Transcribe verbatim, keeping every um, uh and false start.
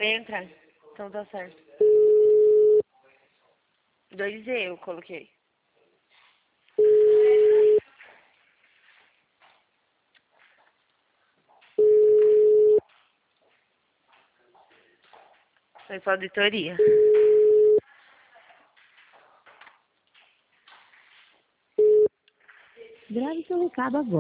Entra. Então tá certo. dois E eu coloquei. Foi pra auditoria. Grave seu recado agora.